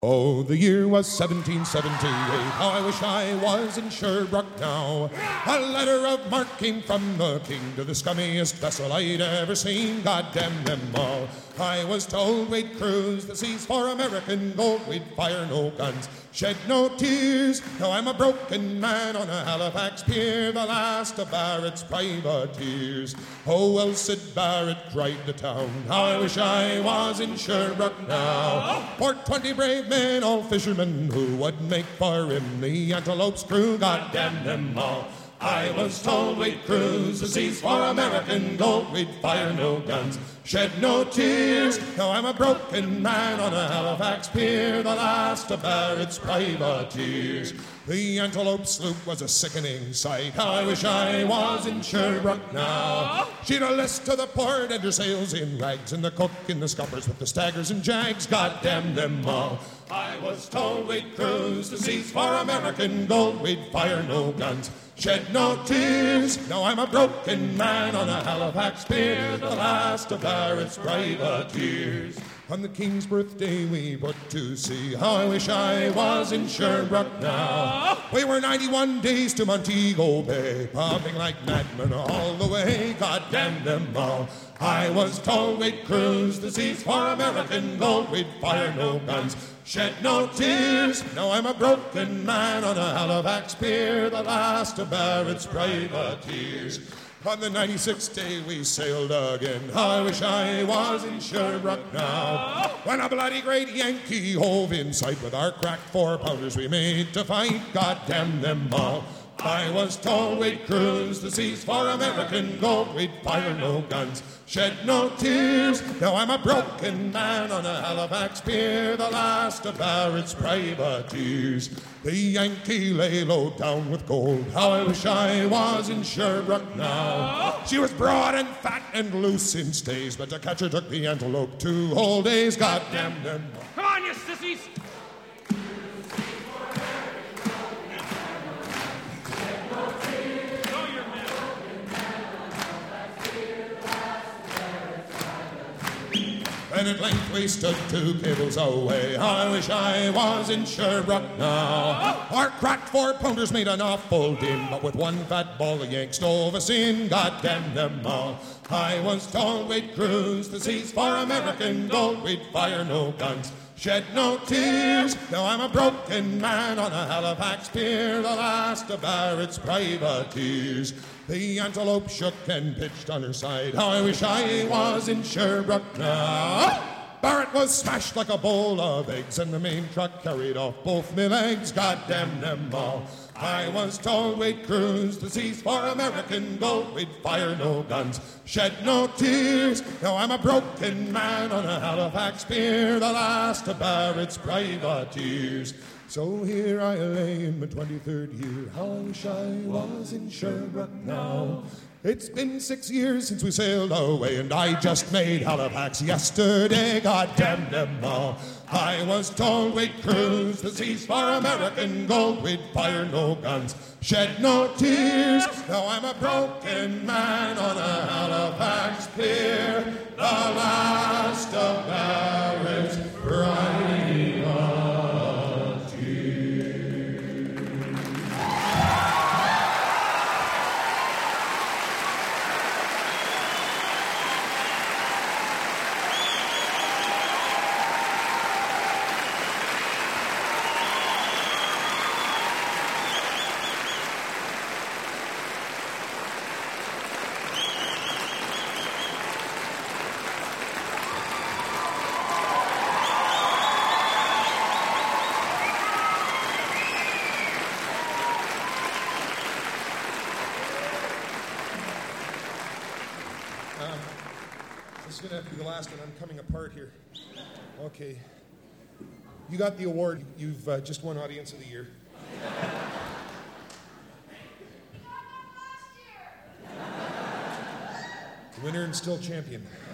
Oh, the year was 1778. How I wish I was in Sherbrooke now. A letter of marque came from the king to the scummiest vessel I'd ever seen. God damn them all. I was told we'd cruise the seas for American gold. We'd fire no guns, shed no tears. Now I'm a broken man on a Halifax pier, the last of Barrett's privateers. Oh, well, Sid Barrett cried the town, how I wish I was in Sherbrooke now. For 20 brave men, all fishermen, who would make for him the Antelope's crew. God damn them all. I was told we'd cruise the seas for American gold. We'd fire no guns, shed no tears. Now I'm a broken man on a Halifax pier, the last of Barrett's privateers. The Antelope sloop was a sickening sight. How I wish I was in Sherbrooke now. She'd a list to the port and her sails in rags, and the cook in the scuppers with the staggers and jags. God damn them all. I was told we'd cruise the seas for American gold. We'd fire no guns, shed no tears. Now I'm a broken man on a Halifax pier, the last of Barrett's privateers. On the King's birthday we put to sea. How I wish I was in Sherbrooke now. We were 91 days to Montego Bay, pumping like madmen all the way. God damn them all. I was told we'd cruise the seas for American gold. We'd fire no guns, shed no tears. Now I'm a broken man on a Halifax pier, the last of Barrett's privateers. On the 96th day we sailed again. How I wish I was in Sherbrooke now. When a bloody great Yankee hove in sight, with our cracked 4-pounders we made to fight. God damn them all. I was told we'd cruise the seas for American gold. We'd fire no guns, shed no tears. Now I'm a broken man on a Halifax pier, the last of Barrett's privateers. The Yankee lay low down with gold. How I wish I was in Sherbrooke now. She was broad and fat and loose in stays, but to catch her took the Antelope 2 whole days. God damn them. Come on, you sissies! And at length we stood 2 cables away. How I wish I was in Sherbrooke now. Our cracked 4-pounders made an awful din, but with one fat ball the Yanks stove us in. God damn them all. I was told we'd cruise the seas for American gold. We'd fire no guns, shed no tears. Now I'm a broken man on a Halifax pier, the last of Barrett's privateers. The Antelope shook and pitched on her side. How I wish I was in Sherbrooke now. Barrett was smashed like a bowl of eggs, and the main truck carried off both my legs. God damn them all. I was told we'd cruise the seas for American gold. We'd fire no guns, shed no tears. Now I'm a broken man on a Halifax pier, the last of Barrett's privateers. So here I lay in my 23rd year. How I wish I was in Sherbrooke now. It's been 6 years since we sailed away, and I just made Halifax yesterday. God damn them all. I was told we'd cruise the seas for American gold. We'd fire no guns, shed no tears. Now I'm a broken man on a Halifax pier, the last of Barrett's privateers. This is going to have to be the last one. I'm coming apart here. Okay. You got the award. You've just won Audience of the Year. The winner and still champion.